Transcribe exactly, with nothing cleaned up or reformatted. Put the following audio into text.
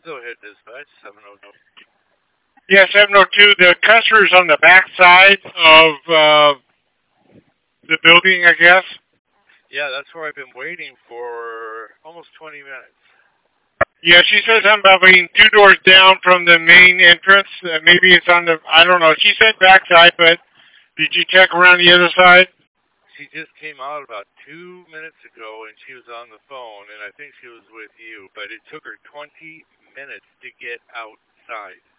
Go ahead, dispatch seven oh two. Yeah, seven oh two. The customer's on the back side of uh, the building, I guess. Yeah, that's where I've been waiting for almost twenty minutes. Yeah, she said something about being two doors down from the main entrance. Uh, maybe it's on the, I don't know. She said back side, but did you check around the other side? She just came out about two minutes ago, and she was on the phone, and I think she was with you, but it took her twenty minutes to get outside.